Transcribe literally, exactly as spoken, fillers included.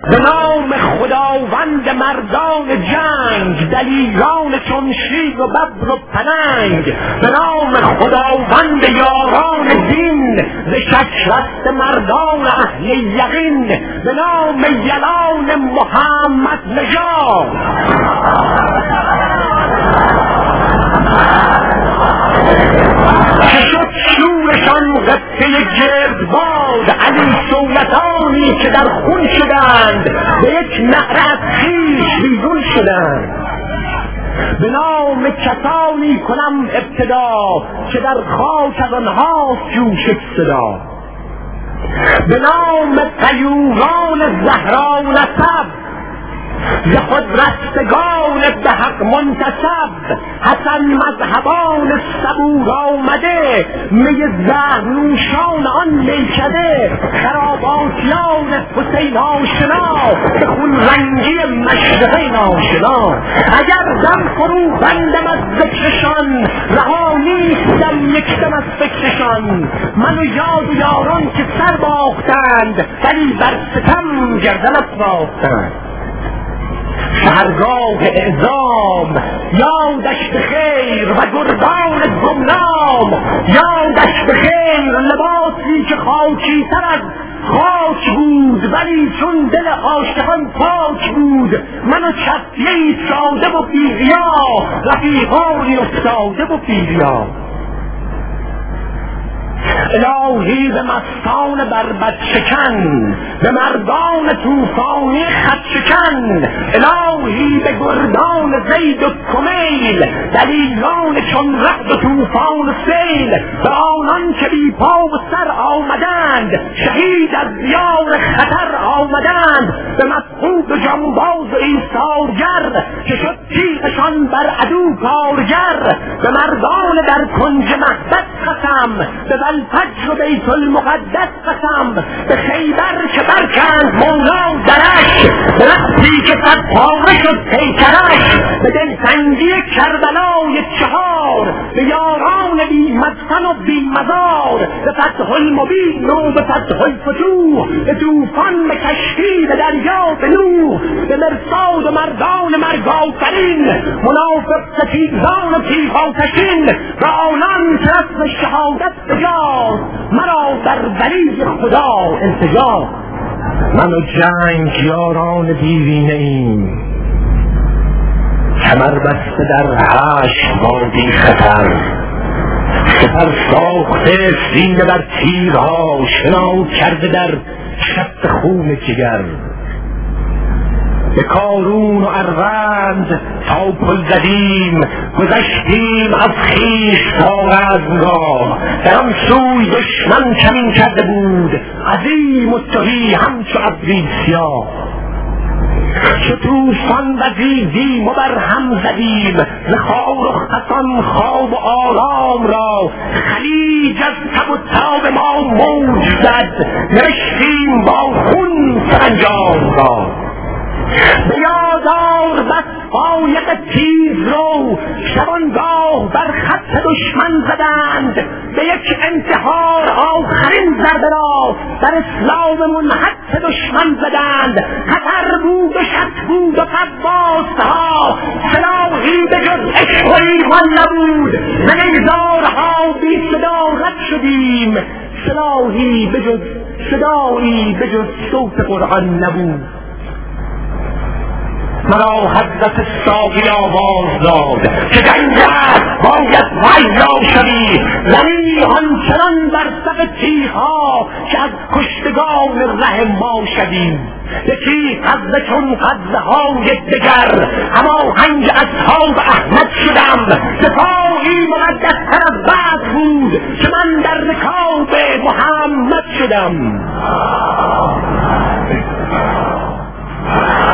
به نام خداوند مردان جنگ، دلیران چون شیر و ببر و پلنگ. به نام خداوند یاران دین، ز شک رست مردان اهل یقین. به نام یلان محمد نژاد، که شد شورشان قبطه گردباد. علی سولتانی که در خون شدند، به یک نعره از خویش بیرون شدند. به نام کسانی کنم ابتدا، که در خاک از آنهاست جوشد صدا. به نام طیوران زهرا نسب، ز خود رستگان به حق منتسب. حسن مذهبان صبور آمده، می زهر نوشان آن میکده. خراباتیان حسین آشنا، به خون رنگی مشرقه ناشنا. اگر دم فرو بندم از ذکرشان، رها نیستم یک دم از فکرشان. من و یاد و یاران که سر باختند، ولی بر ستم گردن افراختند. شهرگاه اعظام یادش به خیر، و گردان گمنام یادش به خیر. لباسی که خاکی تر از خاک بود، ولی چون دل عاشقان پاک بود. من و چپیهی ساده و بی‌ریا، رفیقانی افتاده و بی‌ریا. الهی به مستان بربط شکن، به مردان توفانی خط شکن. الهی به گردان زید و کمیل، دلیران چون رعد و توفان سیل. به آنان که بی پا و سر آمدند، شهید از دیار خطر آمدند. به مسعود و جنباز و ایثارگر، که شد تیغشان بر عدو کارگر. به مردان در کنج مهبط قسم، به الفجر و بیت المقدس قسم. به خیبر که برکند مولا درش، به رقصی که صد پاره شد پیکرش. به دلتنگی کربلای چهار، به یاران بی مدفن و بی مزار. به فتح المبین و به فتح الفتوح، به طوفان به کشتی به دریا به نوح. به مرصاد و مردان مرگ آفرین، منافق ستیزان و تیغ آتشین. به آنان که رسم شهادت بجاست، مرا در ولی خدا التجا. من و جنگ یاران دیرینه ایم، کمر بسته در هشت وادی خطر. سپر ساخته سینه بر تیرها، شنا کرده در شط خون جگر. به کارون و اروند تا پل زدیم، گذشتیم از خویش تا رزمگاه. در آن سوی دشمن کمین کرده بود، عظیم و تهی همچو ابری سیاه. چو طوفان وزیدیم و بر هم زدیم، ز خار و خسان خواب و آرام را. خلیج از تب و تاب ما موج زد، نوشتیم با خون سرانجام را. به یادار بس فایق تیز رو، شبانگاه بر خط دشمن زدند. به یک انتحار آخرین ضربه را، در اسلام منحط دشمن زدند. خطر بود و شک بود و قباس ها، سلاحی به جز عشق و ایمان نبود. ز نیزارها بی صدا رد شدیم، سلاحی به جز صدایی به جز صوت قرآن نبود. مرا حضرت ساقی آواز داد که جنگ است باید ویلا شوی. ولی آنچنان بر سق تیغها که از کشتگان ره ما شویم. یکی قبضه چون قبضه های دگر، هماهنگ اصحاب احمد شدم. سپاهی مقدستر از بعد بود که من در رکاب محمد شدم.